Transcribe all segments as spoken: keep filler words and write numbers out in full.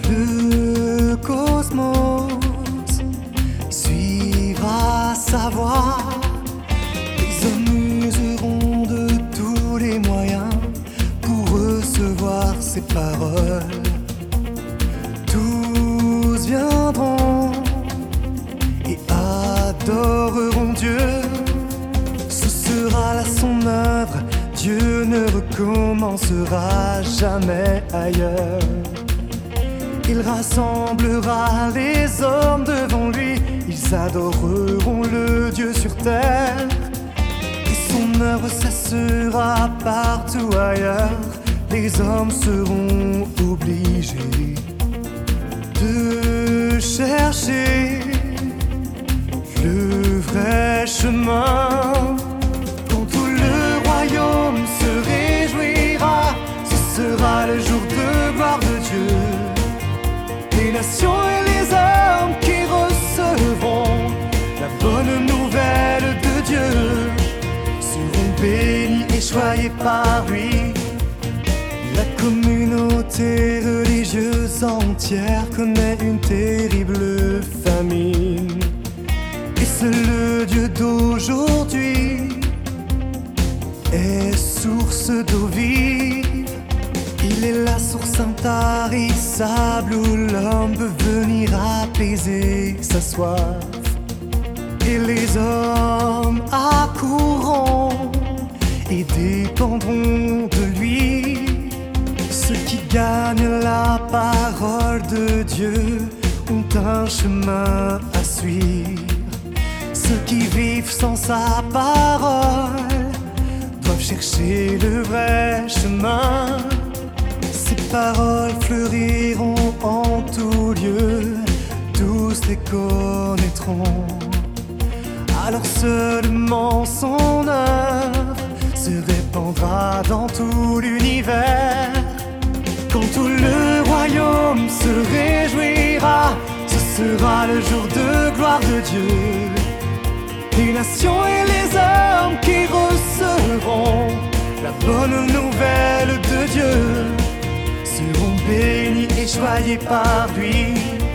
Le cosmos suivra sa voie. Les hommes useront de tous les moyens pour recevoir ses paroles. Tous viendront et adoreront Dieu. Ce sera là son œuvre. Dieu ne recommencera jamais ailleurs. Il rassemblera les hommes devant lui. Ils adoreront le Dieu sur terre. Et son œuvre cessera partout ailleurs. Les hommes seront obligés de chercher le vrai chemin. Quand tout le royaume se réjouira, ce sera le jour de gloire de Dieu. Les nations et les hommes qui recevront la bonne nouvelle de Dieu seront bénis et choyés par lui. La communauté religieuse entière connaît une terrible famine. Et seul le Dieu d'aujourd'hui est source d'eau vive. Il est la source intarissable où l'homme peut venir apaiser sa soif. Et les hommes accourront et dépendront de lui. Ceux qui gagnent la parole de Dieu ont un chemin à suivre. Ceux qui vivent sans sa parole doivent chercher le vrai chemin. Ces paroles fleuriront en tout lieu, tous les connaîtront. Alors seulement son œuvre se répandra dans tout l'univers. Quand tout le royaume se réjouira, ce sera le jour de gloire de Dieu. Les nations et les hommes qui recevront la bonne nouvelle de Dieu seront bénis et choyés par lui.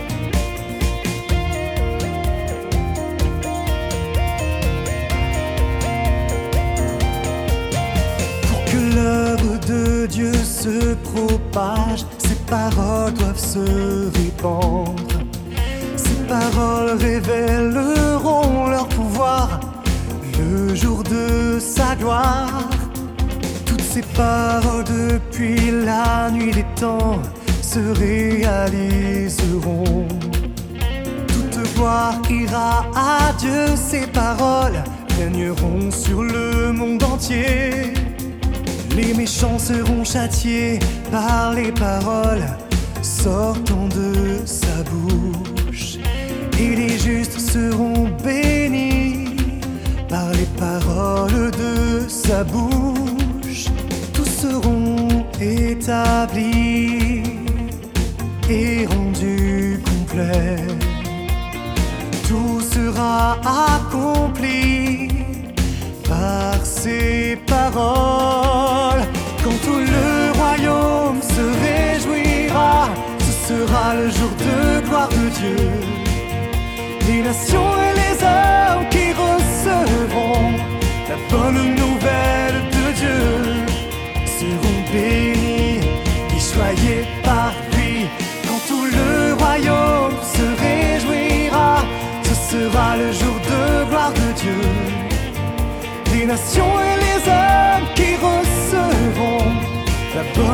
Pour que l'œuvre de Dieu se propage, ses paroles doivent se répandre. Ces paroles révéleront leur pouvoir le jour de sa gloire. Toutes ces paroles depuis la nuit des temps se réaliseront. Toute gloire ira à Dieu, ces paroles régneront sur le monde entier. Les méchants seront châtiés par les paroles sortant de sa bouche. Et les justes seront bénis par les paroles de sa bouche. Tous seront établis et rendus complets. Tout sera accompli par ses paroles. Quand tout le royaume se réjouira, ce sera le jour de gloire de Dieu. Les nations et les hommes qui recevront la bonne nouvelle de Dieu seront bénis et choyés par lui. Quand tout le royaume se réjouira, ce sera le jour de gloire de Dieu. Les nations et les hommes qui recevront la bonne